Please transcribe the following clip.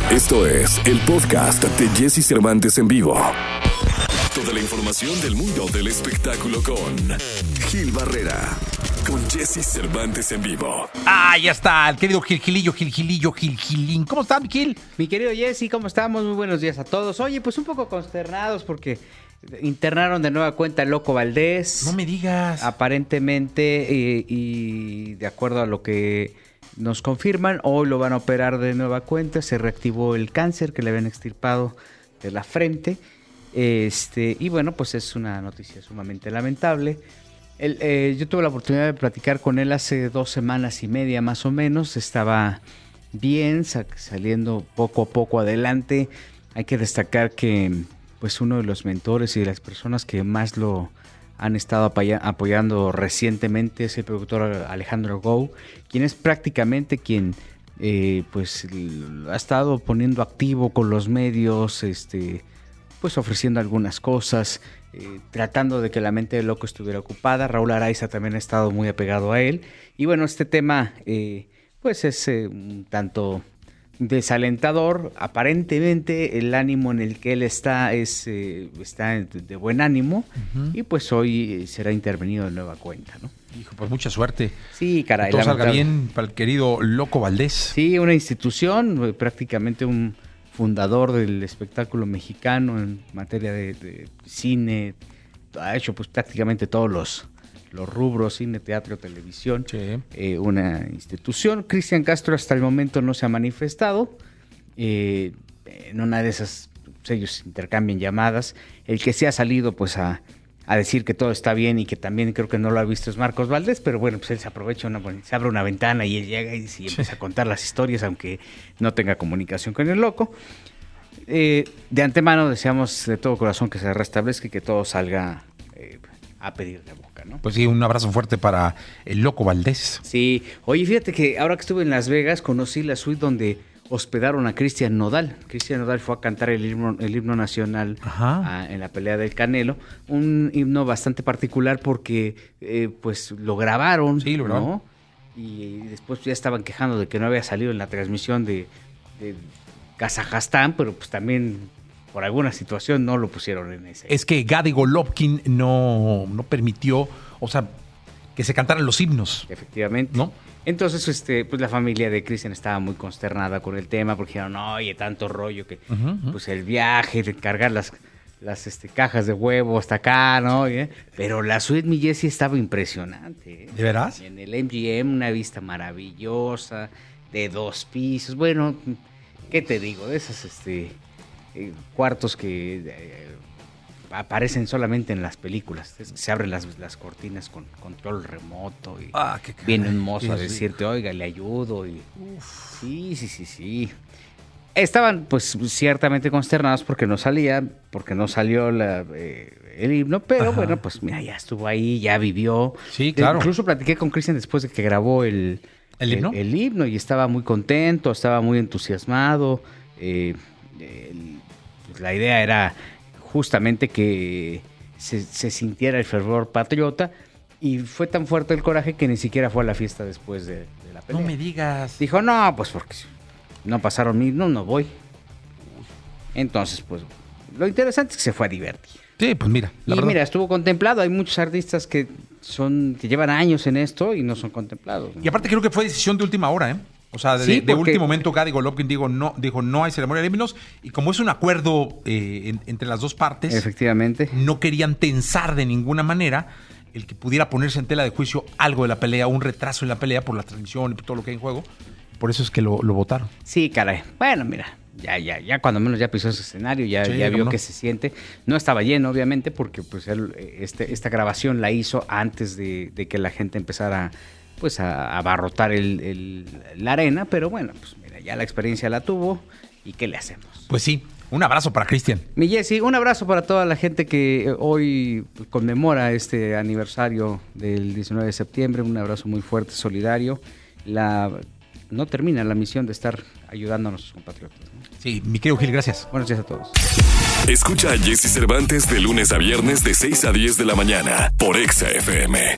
Esto es el podcast de Jesse Cervantes en vivo. Toda la información del mundo del espectáculo con Gil Barrera. Con Jesse Cervantes en vivo. Ya está, el querido Gilín. ¿Cómo está, mi Gil? Mi querido Jesse, ¿cómo estamos? Muy buenos días a todos. Oye, pues un poco consternados porque internaron de nueva cuenta al Loco Valdés. No me digas. Aparentemente, y de acuerdo a lo que nos confirman, hoy lo van a operar de nueva cuenta. Se reactivó el cáncer que le habían extirpado de la frente. Y bueno, pues es una noticia sumamente lamentable. Yo tuve la oportunidad de platicar con él hace 2 semanas y media más o menos. Estaba bien, saliendo poco a poco adelante. Hay que destacar que pues uno de los mentores y de las personas que más lo han estado apoyando recientemente es el productor Alejandro Gou, quien es prácticamente quien pues ha estado poniendo activo con los medios, pues ofreciendo algunas cosas, tratando de que la mente del Loco estuviera ocupada. Raúl Araiza también ha estado muy apegado a él. Y bueno, este tema pues es un tanto desalentador. Aparentemente el ánimo en el que él está está de buen ánimo. Uh-huh. Y pues hoy será intervenido de nueva cuenta, ¿no? Hijo, pues mucha suerte. Sí, caray. Que todo salga bien para el querido Loco Valdés. Sí, una institución, prácticamente un fundador del espectáculo mexicano en materia de cine. Ha hecho pues prácticamente todos los rubros, cine, teatro, televisión. Sí. Una institución. Cristian Castro hasta el momento no se ha manifestado. En una de esas ellos intercambian llamadas. El que se ha salido pues a decir que todo está bien y que también creo que no lo ha visto es Marcos Valdés, pero bueno, pues él se aprovecha, se abre una ventana y él llega y empieza a contar las historias, aunque no tenga comunicación con el Loco. De antemano deseamos de todo corazón que se restablezca y que todo salga a pedir de boca, ¿no? Pues sí, un abrazo fuerte para el Loco Valdés. Sí, oye, fíjate que ahora que estuve en Las Vegas conocí la suite donde hospedaron a Cristian Nodal. Cristian Nodal fue a cantar el himno nacional en la pelea del Canelo. Un himno bastante particular porque pues lo grabaron, sí, ¿no? Y después ya estaban quejando de que no había salido en la transmisión de Kazajstán, pero pues también por alguna situación no lo pusieron en ese. Es que Gadi Golovkin no permitió, o sea, que se cantaran los himnos. Efectivamente. ¿No? Entonces, pues la familia de Cristian estaba muy consternada con el tema porque dijeron, oye, tanto rollo que pues el viaje, de cargar las cajas de huevo hasta acá, ¿no? Pero la suite, mi Jesse, estaba impresionante. ¿De veras? En el MGM, una vista maravillosa, de 2 pisos. Bueno, ¿qué te digo? De esas cuartos que aparecen solamente en las películas. Se abren las cortinas con control remoto y viene un mozo a decirte, oiga, le ayudo. Y Sí. Estaban pues ciertamente consternados porque no salió el himno, pero bueno, pues mira, ya estuvo ahí, ya vivió. Sí, claro. Incluso platiqué con Cristian después de que grabó el himno. El himno, y estaba muy contento, estaba muy entusiasmado. Pues la idea era justamente que se sintiera el fervor patriota, y fue tan fuerte el coraje que ni siquiera fue a la fiesta después de la pelea. No me digas. Dijo, no, pues porque no pasaron mi himno, no voy. Entonces, pues, lo interesante es que se fue a divertir. Sí, pues mira. Mira, estuvo contemplado. Hay muchos artistas que llevan años en esto y no son contemplados, ¿no? Y aparte creo que fue decisión de última hora, ¿eh? O sea, de último momento Gadi Golovkin dijo no hay ceremonia de himnos, y como es un acuerdo entre las dos partes, efectivamente, no querían tensar de ninguna manera el que pudiera ponerse en tela de juicio algo de la pelea, un retraso en la pelea por la transmisión y por todo lo que hay en juego. Por eso es que lo votaron. Sí, caray. Bueno, mira, ya cuando menos ya pisó ese escenario, ya vio que se siente. No estaba lleno, obviamente, porque pues él, esta grabación la hizo antes de que la gente empezara pues a abarrotar la arena, pero bueno, pues mira, ya la experiencia la tuvo, ¿y qué le hacemos? Pues sí, un abrazo para Cristian. Mi Jesse, un abrazo para toda la gente que hoy conmemora este aniversario del 19 de septiembre, un abrazo muy fuerte, solidario. No termina la misión de estar ayudando a nuestros compatriotas, ¿no? Sí, mi querido Gil, gracias. Buenos días a todos. Escucha a Jesse Cervantes de lunes a viernes de 6 a 10 de la mañana por Exa FM.